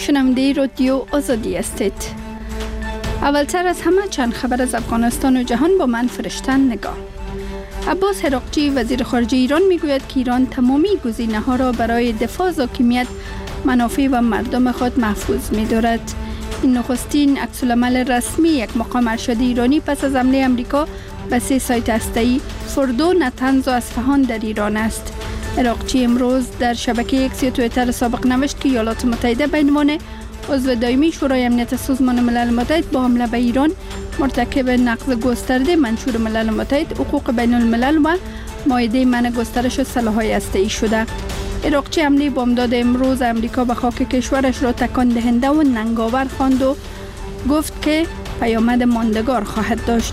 شنونده رادیو آزادی هستید. اولتر از همه چند خبر از افغانستان و جهان با من فرشتن نگاه. عباس هراقچی وزیر خارجه ایران میگوید که ایران تمامی گزینه‌ها را برای دفاع از حاکمیت، منافع و مردم خود محفوظ می‌دارد. این نخستین عکس‌العمل رسمی یک مقام ارشد ایرانی پس از حمله امریکا به 3 سایت هسته‌ای فردو، نتنز و اصفهان در ایران است. هراقچی امروز در شبکه اکس توییتر سابق نوشت که ایالات متحده به عنوان عضو دائمی شورای امنیت سازمان ملل متحد با حمله به ایران مرتکب نقض گسترده منشور ملل متحد، حقوق بین الملل و مائده منع گسترش سلاح‌های هسته‌ای شده. هراقچی حمله بامداد امروز امریکا به خاک کشورش را تکان دهنده و ننگاور خواند و گفت که پیامد ماندگار خواهد داشت.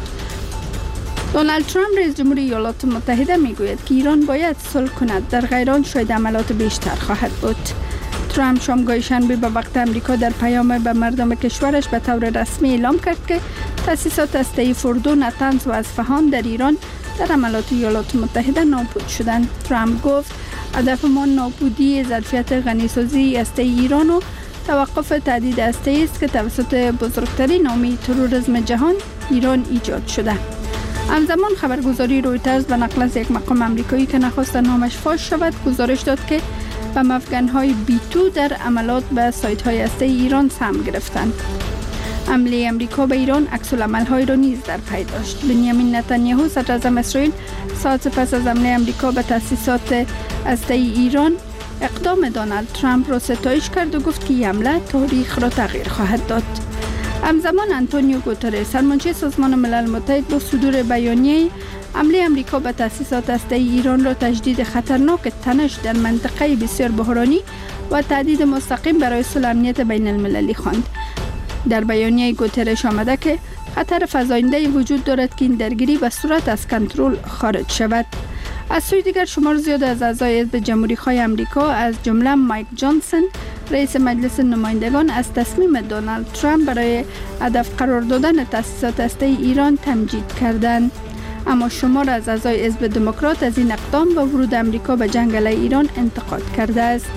دونالد ترامپ رئیس جمهور ایالات متحده میگوید که ایران باید صلح کند، در غیر آن شاید عملات بیشتر خواهد بود. ترامپ شامگاه شنبه به وقت امریکا در پیام به مردم کشورش به طور رسمی اعلام کرد که تأسیسات هسته‌ای فردو، نتنز و اصفهان در ایران در عملات ایالات متحده نابود شدند. ترامپ گفت هدف ما نابودی ظرفیت غنیسازی هسته‌ای ایران و توقف تهدید هسته‌ای است که توسط بزرگترین حامی تروریسم جهان ایران ایجاد شده. همزمان خبرگزاری رویترز به نقل از یک مقام آمریکایی که نخواست نامش فاش شود گزارش داد که به افغان‌های بیتو در عملات به سایت‌های هسته‌ای ایران سهم گرفتند. حمله امریکا به ایران عکس‌العمل‌های را نیز در پی داشت. بنیامین نتانیاهو صدراعظم اسرائیل ساعت پس از حمله امریکا به تأسیسات هسته‌ای ایران اقدام دونالد ترامپ را ستایش کرد و گفت که این حمله تاریخ را تغییر خواهد داد. همزمان آنتونیو گوترس سرمنشی سازمان ملل متحد با صدور بیانیه حمله امریکا به تأسیسات هسته‌ای ایران را تجدید خطرناک تنش در منطقه بسیار بحرانی و تهدید مستقیم برای صلح امنیت بین المللی خواند. در بیانیه گوترس آمده که خطر فزاینده وجود دارد که این درگیری به صورت از کنترل خارج شود. از سوی دیگر شمار زیاد از اعضای حزب جمهوری‌خواه آمریکا از جمله مایک جانسون رئیس مجلس نمایندگان از تصمیم دونالد ترامپ برای هدف قرار دادن تأسیسات هسته‌ای ایران تمجید کردند. اما شمار از اعضای حزب دموکرات از این اقدام و ورود امریکا به جنگ علیه ایران انتقاد کرده است.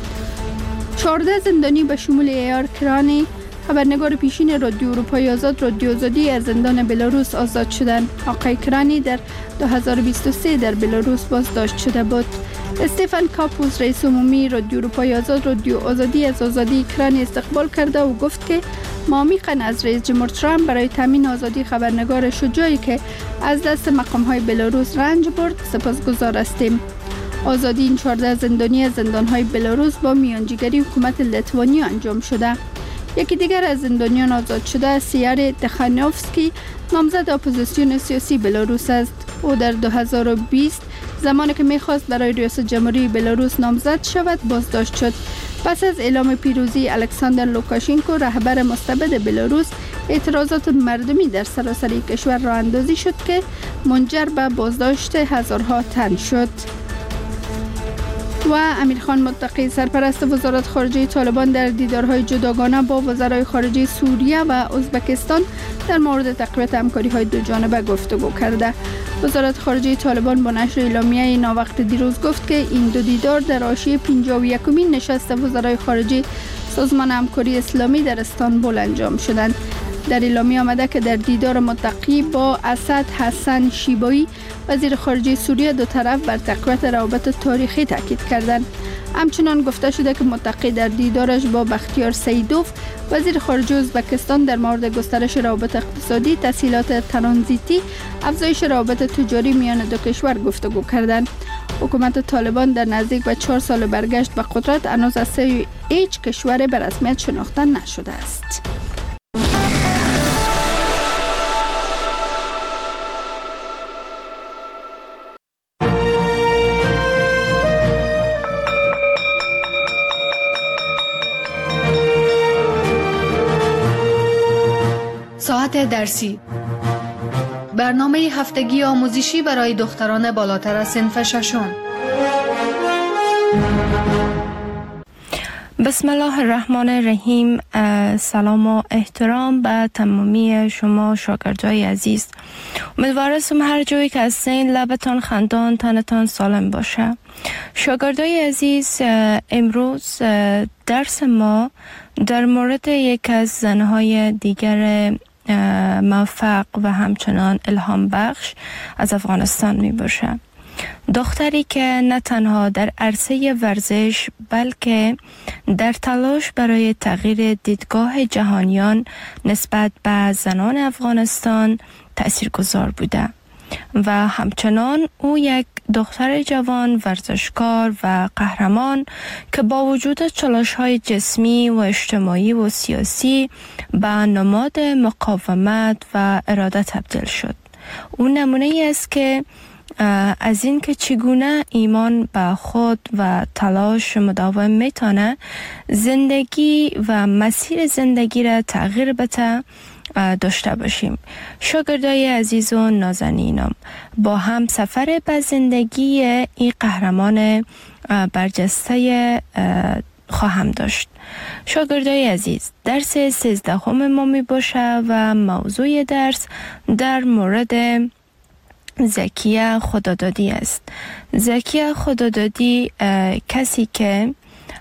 14 زندانی به شمول ایار کرانی خبرنگار پیشین رادیو اروپای آزاد رادیو آزادی از زندان بلاروس آزاد شدند. آقای کرانی در 2023 در بلاروس بازداشت شده بود. استفان کاپوس رئیس عمومی رادیو اروپای آزاد رادیو آزادی از آزادی کرانی استقبال کرده و گفت که ما میخواهیم از رئیس جمهور ترامپ برای تامین آزادی خبرنگار شجاعی که از دست مقام‌های بلاروس رنج برد سپاسگزار هستیم. آزادی این 14 زندانی از زندان‌های بلاروس با میانجیگری حکومت لیتوانی انجام شده. یکی دیگر از زندانیان آزاد شده سیار تخانوفسکی نامزد اپوزیسیون سیاسی بلاروس است. او در 2020 زمانی که میخواست برای ریاست جمهوری بلاروس نامزد شود بازداشت شد. پس از اعلام پیروزی الکساندر لوکاشنکو رهبر مستبد بلاروس اعتراضات مردمی در سراسر کشور راه اندازی شد که منجر به بازداشت هزارها تن شد. و امیرخان متقی سرپرست وزارت خارجه طالبان در دیدارهای جداگانه با وزرای خارجه سوریه و ازبکستان در مورد تقویت همکاری‌های دوجانبه گفتگو کرده. وزارت خارجه طالبان با نشر اعلامیه ناوقت دیروز گفت که این دو دیدار در حاشیه 51مین نشست وزرای خارجه سازمان همکاری اسلامی در استانبول انجام شدند. در اعلامیه آمده که در دیدار متقی با اسد حسن شیبایی وزیر خارجه سوریه دو طرف بر تقویت روابط تاریخی تاکید کردند. همچنان گفته شده که متقی در دیدارش با بختیار سیدوف وزیر خارجه ازبکستان در مورد گسترش روابط اقتصادی، تسهیلات ترانزیتی، افزایش روابط تجاری میان دو کشور گفتگو کردند. حکومت طالبان در نزدیک به 4 سال برگشت به قدرت هنوز از هیچ کشور به رسمیت شناخته نشده است. ساعت درسی، برنامه هفتگی آموزشی برای دختران بالاتر از صنف ششم. بسم الله الرحمن الرحیم. سلام و احترام به تمامی شما شاگردای عزیز. امیدوارم هر جایی که هستین لبتان خندان، تنتان سالم باشه. شاگردای عزیز، امروز درس ما در مورد یک از زنهای دیگر موفق و همچنان الهام بخش از افغانستان می باشه. دختری که نه تنها در عرصه ورزش بلکه در تلاش برای تغییر دیدگاه جهانیان نسبت به زنان افغانستان تاثیرگذار بوده و همچنان او یک دختر جوان ورزشکار و قهرمان که با وجود چالش‌های جسمی و اجتماعی و سیاسی به نماد مقاومت و اراده تبدیل شد. او نمونه است که از این که چگونه ایمان به خود و تلاش مداوم میتونه زندگی و مسیر زندگی را تغییر بده داشته باشیم. شاگردای عزیز و نازنینم، با هم سفر به زندگی این قهرمان برجسته خواهم داشت. شاگردای عزیز، درس 13 ما می باشه و موضوع درس در مورد زکیه خدادادی است. زکیه خدادادی کسی که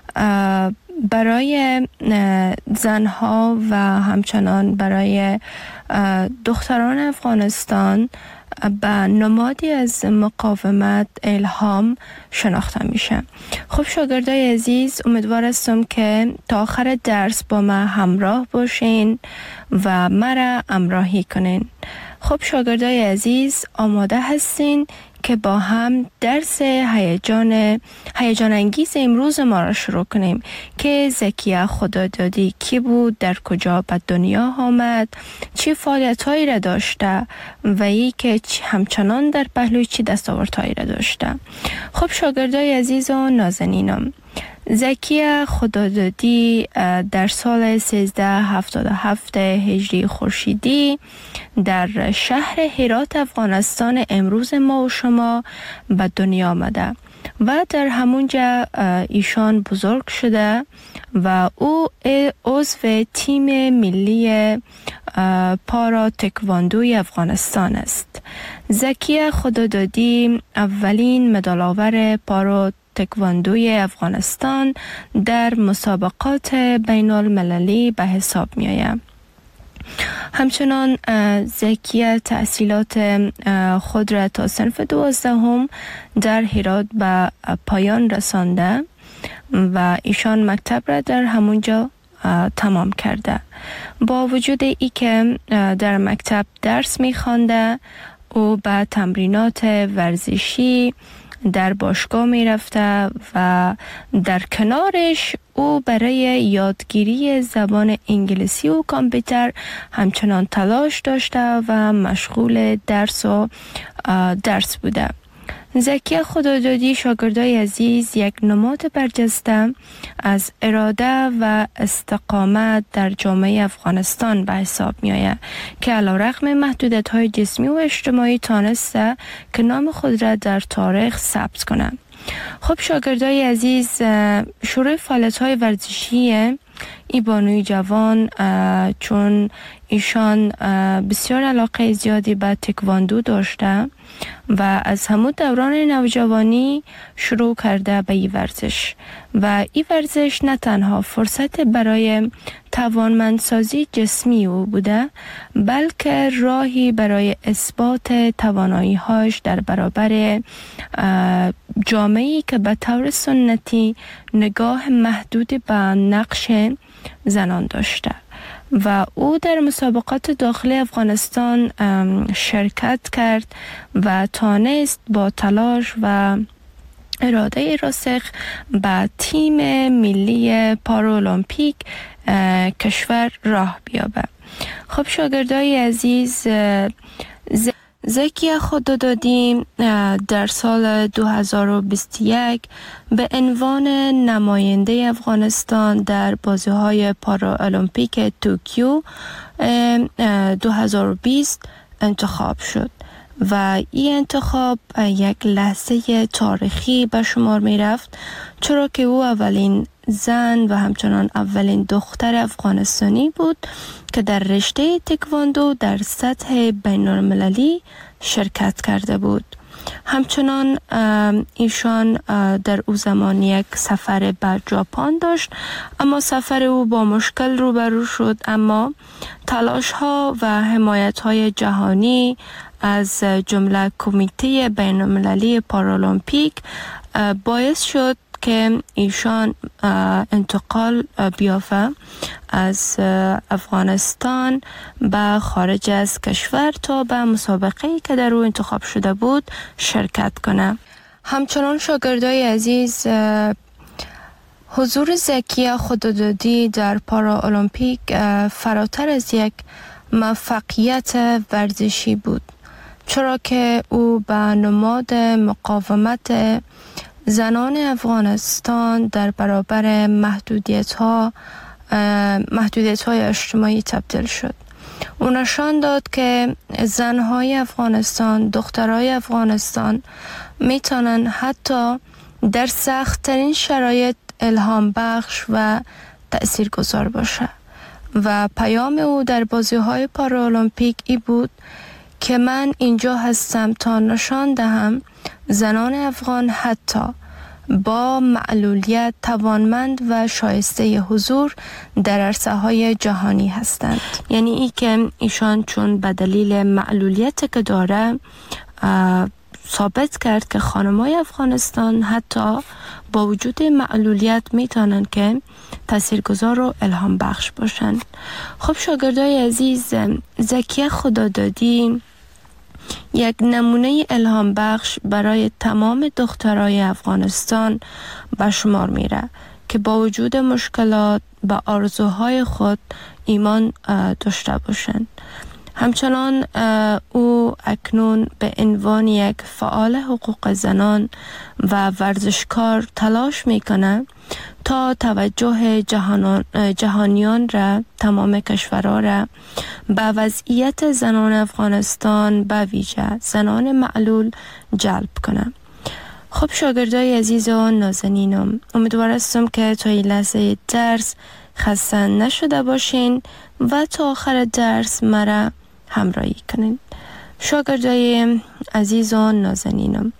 برای زنها و همچنان برای دختران افغانستان به نمادی از مقاومت الهام شناخته میشه. خب شاگردای عزیز، امیدوار هستم که تا آخر درس با ما همراه باشین و مرا همراهی کنین. خب شاگردای عزیز، آماده هستین که با هم درس هیجان انگیز امروز ما را شروع کنیم که زکیه خدادادی کی بود، در کجا به دنیا آمد، چه فعالیت‌هایی را داشته و ای که همچنان در پهلوی چه دستاوردهایی را داشته. خب شاگردای عزیز و نازنینم، زکیه خدادادی در سال 1377 هجری خورشیدی در شهر هرات افغانستان امروز ما و شما به دنیا آمده و در همونجا ایشان بزرگ شده و او عضو تیم ملی پارا تکواندوی افغانستان است. زکیه خدادادی اولین مدال آور پارا تکواندوی افغانستان در مسابقات بین المللی به حساب می آید. همچنان زکیه تحصیلات خود را تا صنف 12 در هرات به پایان رسانده و ایشان مکتب را در همونجا تمام کرده. با وجود ای که در مکتب درس می خوانده، او به تمرینات ورزشی در باشگاه می رفته و در کنارش او برای یادگیری زبان انگلیسی و کامپیوتر همچنان تلاش داشته و مشغول درس بوده. زکیه خدادادی، شاگردای عزیز، یک نماد برجسته از اراده و استقامت در جامعه افغانستان به حساب می آید که علیرغم محدودیت‌های جسمی و اجتماعی تانسته که نام خود را در تاریخ ثبت کنند. خب شاگردای عزیز، شروع فعالیت‌های ورزشی ای بانوی جوان، چون ایشان بسیار علاقه زیادی به تکواندو داشته و از همون دوران نوجوانی شروع کرده به این ورزش و این ورزش نه تنها فرصت برای توانمندسازی جسمی او بوده، بلکه راهی برای اثبات توانایی‌هاش در برابر جامعه‌ای که به طور سنتی نگاه محدود به نقش زنان داشته و او در مسابقات داخلی افغانستان شرکت کرد و تانست با تلاش و اراده راسخ به تیم ملی پارالمپیک کشور راه بیابد. خب شاگردای عزیز، زکیه خدادادی در سال 2021 به عنوان نماینده افغانستان در بازی‌های پارالمپیک توکیو 2020 انتخاب شد و این انتخاب یک لحظه تاریخی به شمار می رفت، چرا که او اولین زن و همچنان اولین دختر افغانستانی بود که در رشته تکواندو در سطح بین المللی شرکت کرده بود. همچنان ایشان در او زمان یک سفر به ژاپن داشت، اما سفر او با مشکل روبرو شد، اما تلاش ها و حمایت های جهانی از جمله کمیته بین المللی پارالمپیک باعث شد که ایشان انتقال بیافته از افغانستان به خارج از کشور تا به مسابقه‌ای که در او انتخاب شده بود شرکت کنه. همچنان شاگردای عزیز، حضور زکیه خدادادی در پارالمپیک فراتر از یک موفقیت ورزشی بود، چرا که او به نماد مقاومت زنان افغانستان در برابر محدودیت‌های اجتماعی تبدیل شد. او نشان داد که زن‌های افغانستان، دخترای افغانستان میتونن حتی در سخت‌ترین شرایط الهام بخش و تأثیرگذار باشه و پیام او در بازی‌های پارالمپیک ای بود که من اینجا هستم تا نشان دهم زنان افغان حتی با معلولیت توانمند و شایسته حضور در عرصه‌های جهانی هستند. یعنی ای که ایشان چون به دلیل معلولیت که داره ثابت کرد که خانم‌های افغانستان حتی با وجود معلولیت میتونن که تاثیرگذار و الهام بخش باشن. خب شاگردای عزیز، زکیه خدادادی یک نمونه الهام بخش برای تمام دخترای افغانستان به شمار میره که با وجود مشکلات به آرزوهای خود ایمان داشته باشند. همچنان او اکنون به عنوان یک فعال حقوق زنان و ورزشکار تلاش میکنه تا توجه جهانیان را، تمام کشورها را به وضعیت زنان افغانستان به ویژه زنان معلول جلب کنه. خب شاگردای عزیز و نازنینم، امیدوار هستم که تا این لحظه درس خسته نشده باشین و تا آخر درس مرا همراهی کنین. شاگردای عزیز و نازنینم،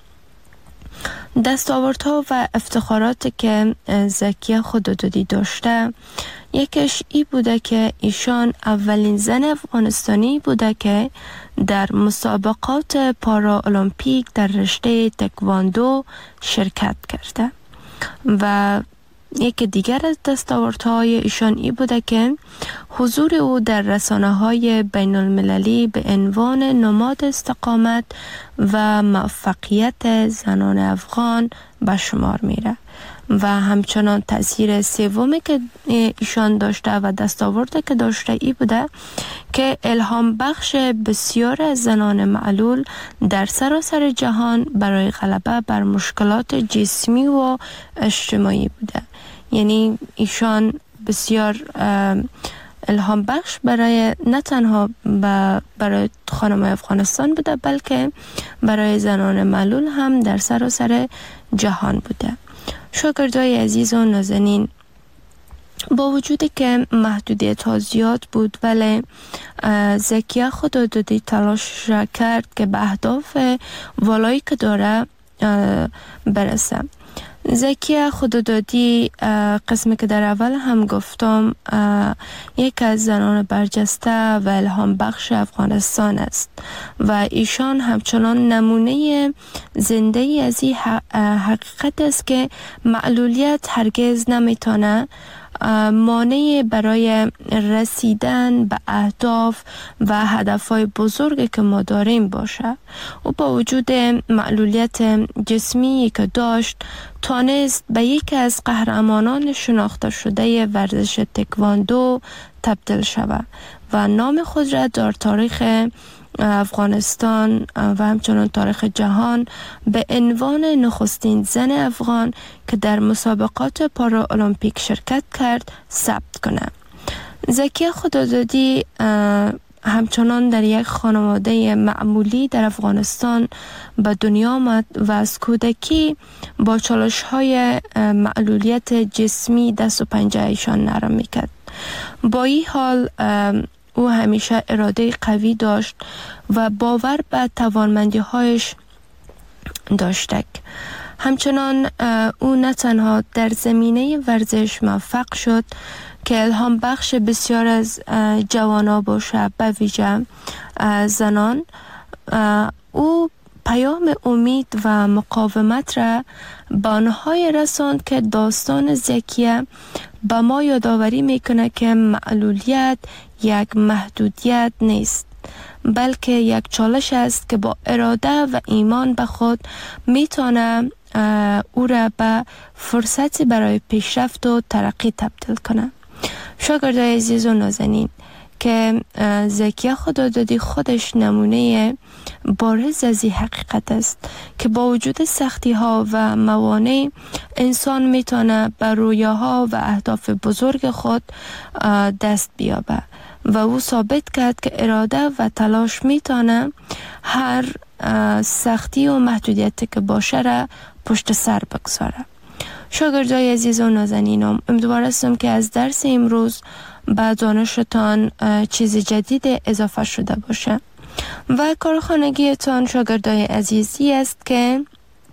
دستاوردها و افتخاراتی که زکیه خدادادی داشته، یکیش ای بوده که ایشان اولین زن افغانستانی بوده که در مسابقات پارالمپیک در رشته تکواندو شرکت کرده و یک دیگر از دستاوردهای ایشان ای بوده که حضور او در رسانه‌های بین المللی به عنوان نماد استقامت و موفقیت زنان افغان به شمار میره و همچنان تأثیر سومی که ایشان داشته و دستاورده که داشته ای بوده که الهام بخش بسیار از زنان معلول در سراسر جهان برای غلبه بر مشکلات جسمی و اجتماعی بوده. یعنی ایشان بسیار الهام بخش برای نه تنها برای خانم افغانستان بوده، بلکه برای زنان معلول هم در سراسر جهان بوده. شاگردای عزیز و نازنین، با وجودی که محدودیت ها زیاد بود، ولی زکیه خدادادی تلاش کرد که به اهداف والایی که داره برسه. زکیه خدادادی، قسمی که در اول هم گفتم، یک از زنان برجسته و الهام بخش افغانستان است و ایشان همچنان نمونه زنده ای از این حقیقت است که معلولیت هرگز نمیتونه مانع برای رسیدن به اهداف و هدفهای بزرگی که ما داریم باشه. و با وجود معلولیت جسمی که داشت، تانست به یکی از قهرمانان شناخته شده ورزش تکواندو تبدیل شود و نام خود را در تاریخ افغانستان و همچنان تاریخ جهان به عنوان نخستین زن افغان که در مسابقات پارالمپیک شرکت کرد ثبت کنه. زکیه خدادادی همچنان در یک خانواده معمولی در افغانستان به دنیا آمد و از کودکی با چالش‌های معلولیت جسمی دست و پنجه ایشان نرم میکرد. با این حال او همیشه اراده قوی داشت و باور به توانمندی‌هایش داشت. همچنان او نه تنها در زمینه ورزش موفق شد که الهام بخش بسیار از جوانان باشه، به ویژه زنان. او پیام امید و مقاومت را به آنهای رساند که داستان زکیه به ما یادآوری میکنه که معلولیت یک محدودیت نیست، بلکه یک چالش است که با اراده و ایمان به خود میتونه او را به فرصتی برای پیشرفت و ترقی تبدیل کنه. شاگردای عزیز و نازنین، که زکیه خدادادی خودش نمونه بارز از این حقیقت است که با وجود سختی ها و موانع انسان میتونه به رویاها و اهداف بزرگ خود دست بیابه و او ثابت کرد که اراده و تلاش میتونه هر سختی و محدودیتی که باشه را پشت سر بگذاره. شاگردای عزیز و نازنینم، امیدوار هستم که از درس امروز به دانشتان چیز جدید اضافه شده باشه و کارخانگیتان شاگردای عزیزی است که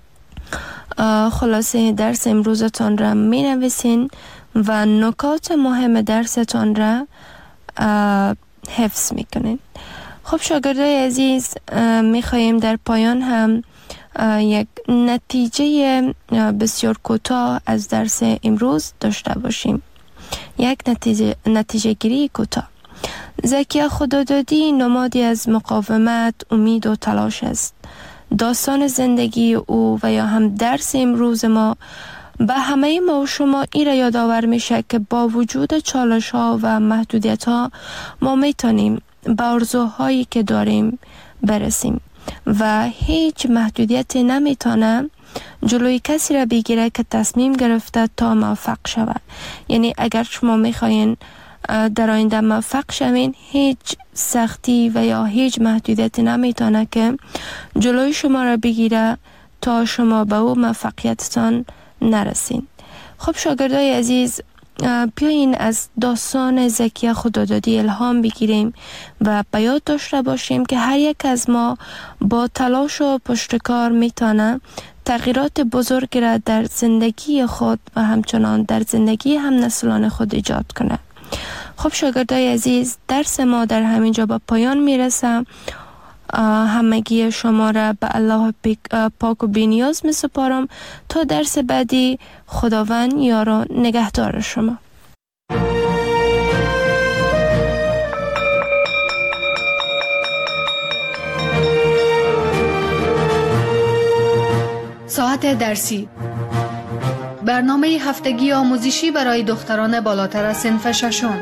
خلاصه درس امروزتان را می نویسین و نکات مهم درستان را حفظ می کنین. خب شاگردای عزیز، می خواهیم در پایان هم یک نتیجه بسیار کوتاه از درس امروز داشته باشیم. یک نتیجه گیری کوتاه. زکیه خدادادی نمادی از مقاومت، امید و تلاش است. داستان زندگی او و یا هم درس امروز ما به همه ما و شما این را یادآور میشه که با وجود چالش ها و محدودیت ها ما میتونیم به آرزوهایی که داریم برسیم و هیچ محدودیتی نمیتونه جلوی کسی را بگیره که تصمیم گرفته تا موفق شود. یعنی اگر شما میخواین در آینده موفق شوین، هیچ سختی و یا هیچ محدودیتی نمیتونه که جلوی شما را بگیره تا شما به او موفقیتتان نرسین. خب شاگردای عزیز، بیاین از داستان زکیه خدادادی الهام بگیریم و به یاد داشته باشیم که هر یک از ما با تلاش و پشتکار میتونه تغییرات بزرگی را در زندگی خود و همچنان در زندگی هم نسلان خود ایجاد کنه. خب شاگردای عزیز، درس ما در همین جا به پایان میرسه. همگی شما را به الله پاک و بی‌نیاز می سپارم تا درس بعدی. خداوند یار و نگهدار شما. ساعت درسی، برنامه هفتگی آموزشی برای دختران بالاتر از صنف ششم.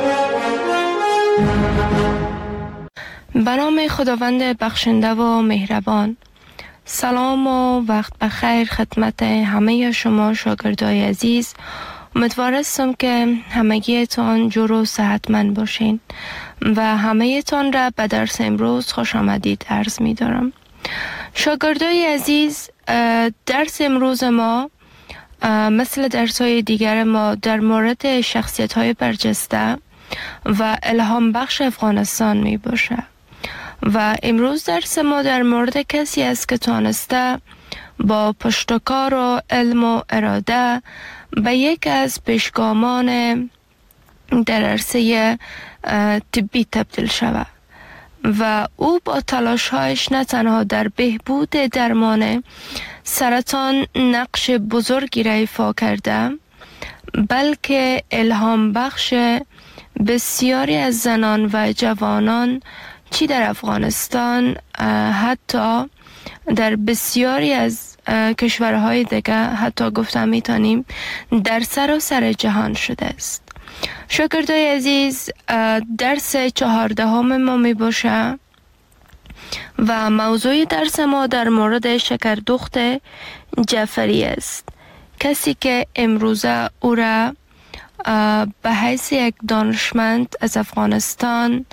به نام خداوند بخشنده و مهربان. سلام و وقت بخیر خدمت همه شما شاگردای عزیز. امیدوار هستم که همگیتان جور و صحتمند باشین و همه تان را به درس امروز خوش آمدید عرض می دارم. شاگردای عزیز، درس امروز ما مثل درس‌های دیگر ما در مورد شخصیت‌های برجسته و الهام بخش افغانستان می باشه و امروز درس ما در مورد کسی است که تانسته با پشتکار و علم و اراده به یک از پیشگامان در عرصه طبی تبدیل شود و او با تلاش‌هایش نه تنها در بهبود درمان سرطان نقش بزرگی را ایفا کرده، بلکه الهام بخش بسیاری از زنان و جوانان چی در افغانستان، حتی در بسیاری از کشورهای دیگه، حتی گفتم میتونیم در سراسر جهان شده است. شاگردای عزیز، درس 14 ما می باشه و موضوع درس ما در مورد شکردخت جعفری است، کسی که امروزه او را به حیث یک دانشمند از افغانستان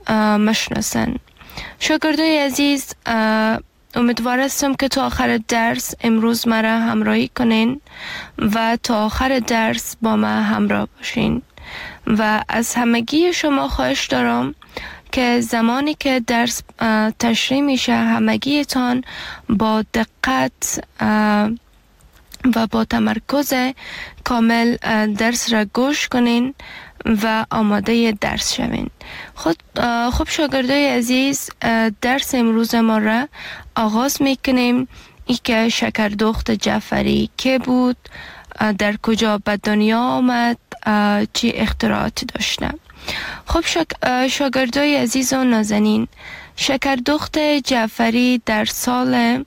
مشناسن. شاگردای عزیز، امیدوار هستم که تا آخر درس امروز مرا همراهی کنین و تا آخر درس با ما همراه باشین و از همگی شما خواهش دارم که زمانی که درس تشریح میشه همگیتان با دقت و با تمرکز کامل درس را گوش کنین و آماده درس شوین. خب شاگردای عزیز، درس امروز ما را آغاز میکنیم. ای که شکردخت جعفری که بود، در کجا به دنیا آمد، چی اختراعاتی داشته. خب شاگردای عزیز و نازنین، شکردخت جعفری در سال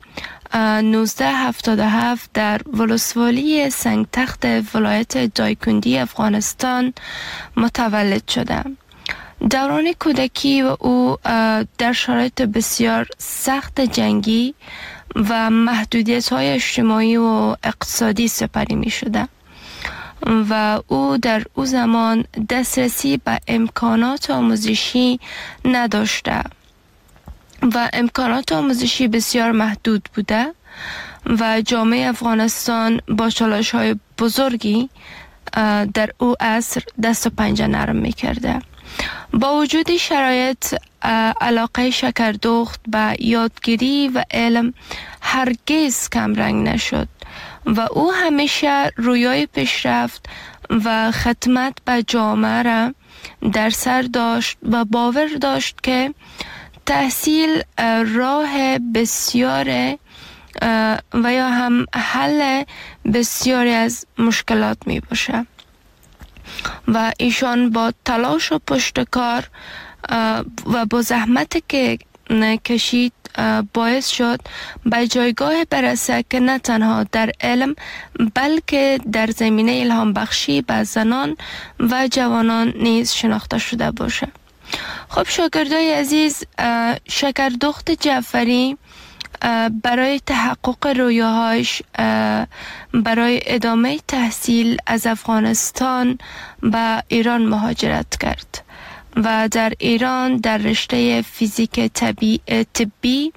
1977 در ولسوالی سنگتخت ولایت دایکندی افغانستان متولد شده. دوران کودکی و او در شرایط بسیار سخت جنگی و محدودیت‌های اجتماعی و اقتصادی سپری می شده و او در او زمان دسترسی به امکانات آموزشی نداشته و امکانات آموزشی بسیار محدود بوده و جامعه افغانستان با چالش‌های بزرگی در او عصر دست و پنجه نرم می‌کرده. با وجود شرایط، علاقه شکردخت به یادگیری و علم هرگز کمرنگ نشد و او همیشه رویای پیشرفت و خدمت به جامعه را در سر داشت و باور داشت که تحصیل راه بسیار و یا هم حل بسیاری از مشکلات می باشه و ایشان با تلاش و پشتکار و با زحمت که کشید باعث شد به جایگاه برسه که نه تنها در علم بلکه در زمینه الهام بخشی به زنان و جوانان نیز شناخته شده باشه. خب شاگردای عزیز، شکردخت جعفری برای تحقق رویاهاش برای ادامه تحصیل از افغانستان به ایران مهاجرت کرد و در ایران در رشته فیزیک طبی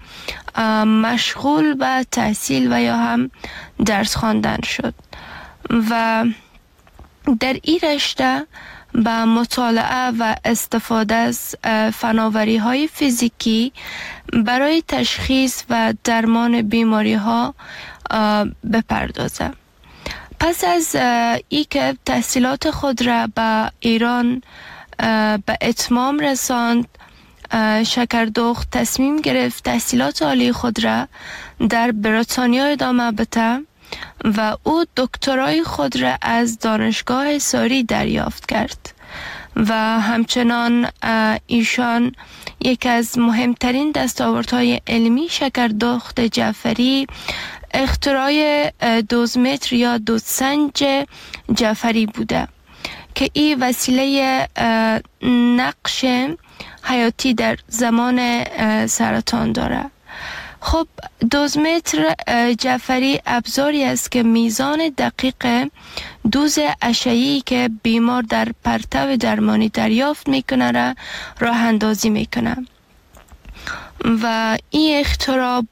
مشغول به تحصیل و یا هم درس خواندن شد و در این رشته با مطالعه و استفاده از فناوری‌های فیزیکی برای تشخیص و درمان بیماری‌ها بپردازه. پس از ای که تحصیلات خود را به ایران به اتمام رساند، شکردخت تصمیم گرفت تحصیلات عالی خود را در بریتانیا ادامه بده و او دکترای خود را از دانشگاه ساری دریافت کرد و همچنان ایشان یک از مهمترین دستاوردهای علمی شکردخت جعفری اختراع دوزمتر یا دودسنج جعفری بوده که این وسیله نقش حیاتی در زمان سرطان داره. خب دوزمتر جعفری ابزاری است که میزان دقیق دوز اشعه‌ای که بیمار در پرتو درمانی دریافت میکنه را راه اندازی میکنه و این اختراع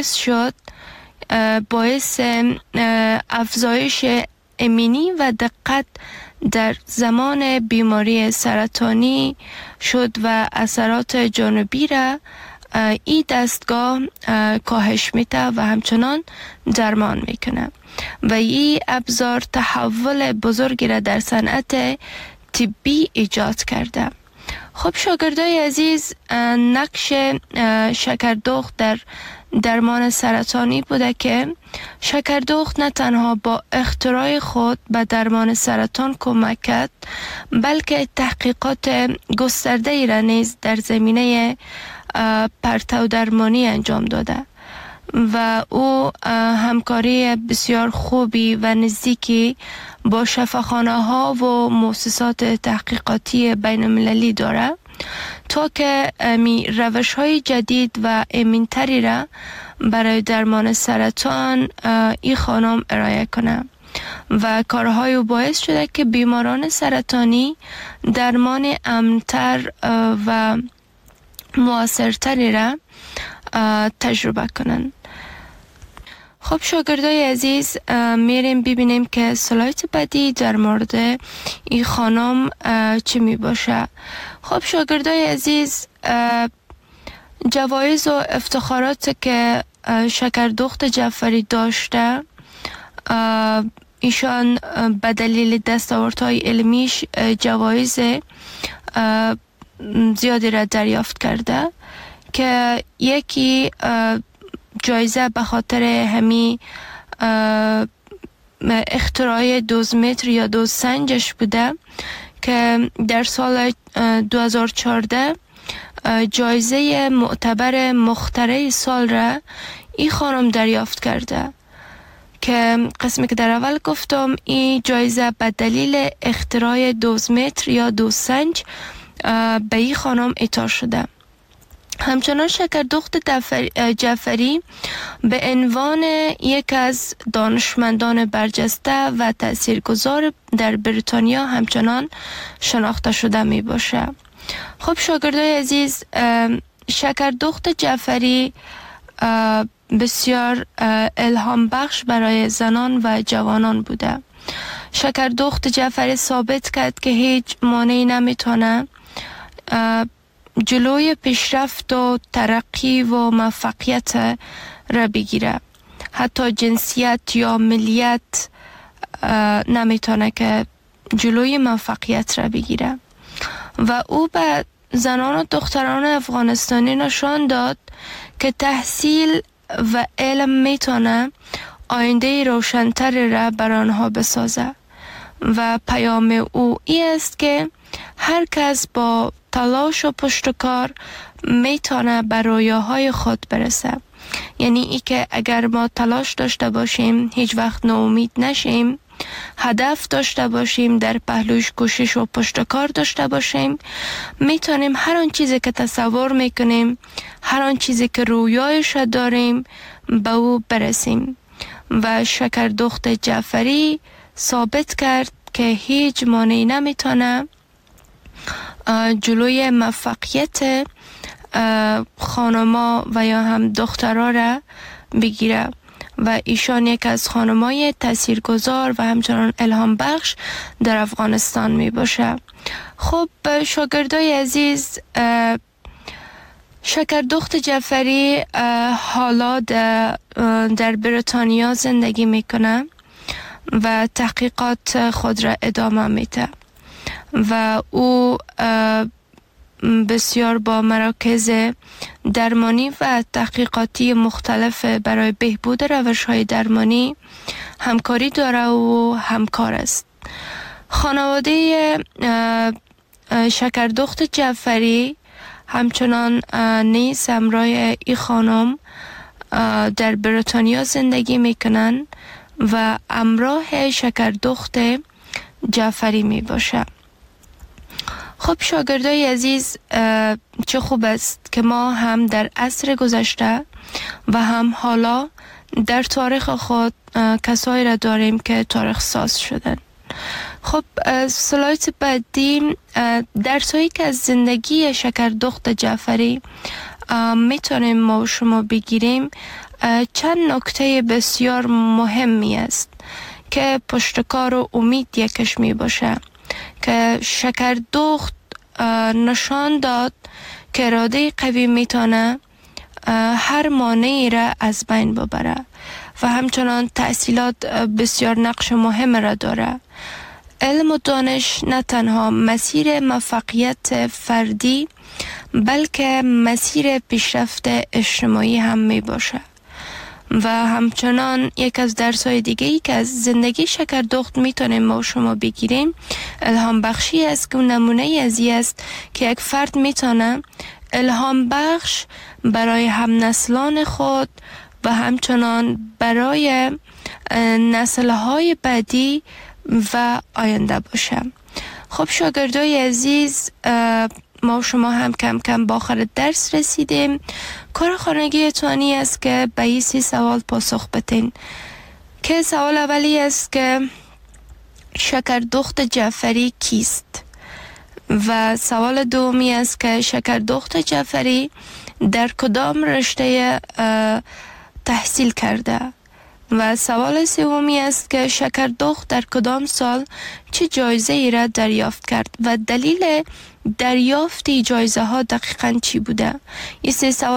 باعث افزایش امنی و دقت در زمان بیماری سرطانی شد و اثرات جانبی را این دستگاه کاهش میده و همچنان درمان میکنه و این ابزار تحول بزرگی را در صنعت طبی ایجاد کرده. خب شاگردای عزیز، نقش شکردخت در درمان سرطانی بوده که شکردخت نه تنها با اختراع خود به درمان سرطان کمک کرد بلکه تحقیقات گسترده‌ای را نیز در زمینه پرتو درمانی انجام داده و او همکاری بسیار خوبی و نزدیکی با شفاخانه‌ها و مؤسسات تحقیقاتی بین المللی داره تا که روش‌های جدید و امن‌تری را برای درمان سرطان این خانم ارائه کنه و کارهای او باعث شده که بیماران سرطانی درمان امن‌تر و موثرتری را تجربه کنند. خب شاگردای عزیز، میریم ببینیم که سلاید بعدی در مورد این خانم چی می باشه. خب شاگردای عزیز، جوایز و افتخارات که شکردخت جعفری داشته، ایشان به دلیل دستاوردهای علمیش جوایز زیادی را دریافت کرده که یکی جایزه به خاطر همی اختراع دوزمتر یا دوزسنجش بوده که در سال 2014 جایزه معتبر مخترع سال را این خانم دریافت کرده که قسمی که در اول گفتم این جایزه به دلیل اختراع دوزمتر یا دوزسنج به این خانم اعطا شده. همچنان شکردخت جعفری به عنوان یک از دانشمندان برجسته و تاثیرگذار در بریتانیا همچنان شناخته شده می باشه. خب شاگردای عزیز، شکردخت جعفری بسیار الهام بخش برای زنان و جوانان بوده. شکردخت جعفری ثابت کرد که هیچ مانعی نمیتونه جلوی پیشرفت و ترقی و موفقیت را بگیره. حتی جنسیت یا ملیت نمیتونه که جلوی موفقیت را بگیره. و او به زنان و دختران افغانستانی نشان داد که تحصیل و علم میتونه آینده روشن‌تر را بر آنها بسازه و پیام او ای است که هر کس با تلاش و پشتکار میتونه به رویاهای خود برسه. یعنی ای که اگر ما تلاش داشته باشیم، هیچ وقت ناامید نشیم، هدف داشته باشیم، در پهلوش کوشش و پشتکار داشته باشیم، میتونیم هر آن چیزی که تصور میکنیم، هر آن چیزی که رویایش داریم به او برسیم. و شکردخت جعفری ثابت کرد که هیچ مانعی نمیتونه جلوی موفقیت خانما و یا هم دخترها را بگیره و ایشان یک از خانمای تاثیرگذار و همچنان الهام بخش در افغانستان می باشه. خب شاگردای عزیز، شکردخت جعفری حالا در بریتانیا زندگی میکنه و تحقیقات خود را ادامه میده و او بسیار با مراکز درمانی و تحقیقاتی مختلف برای بهبود روش‌های درمانی همکاری داره و همکار است. خانواده شکردخت جعفری همچنان نیز همراه این خانم در بریتانیا زندگی میکنن و همراه شکردخت جعفری می باشه. خب شاگردای عزیز، چه خوب است که ما هم در عصر گذشته و هم حالا در تاریخ خود کسایی را داریم که تاریخ ساز شدن. خب سلاید بعدی درسایی که از زندگی شکردخت جعفری میتونیم ما و شما بگیریم چند نکته بسیار مهمی است که پشتکار و امید یکش می باشه که شکردخت نشان داد که اراده قوی میتونه هر مانعی را از بین ببره و همچنان تحصیلات بسیار نقش مهم را داره. علم و دانش نه تنها مسیر موفقیت فردی بلکه مسیر پیشرفت اجتماعی هم می باشه. و همچنان یک از درس‌های دیگه‌ای که از زندگی شکردخت میتونیم ما شما بگیریم الهام بخشی است که نمونه ازی است که یک فرد میتونه الهام بخش برای هم نسلان خود و همچنان برای نسل‌های بعدی و آینده باشه. خب شاگردای عزیز، ما شما هم کم کم با آخر درس رسیدیم. کار خانگی توانی است که به این 3 سوال پاسخ بدین که سوال اولی است که شکردخت جعفری کیست و سوال دومی است که شکردخت جعفری در کدام رشته تحصیل کرده؟ و سوال سومی است که شکردخت در کدام سال چه جایزه ای را دریافت کرد و دلیل دریافت جایزه ها دقیقاً چی بوده؟ این سه سوال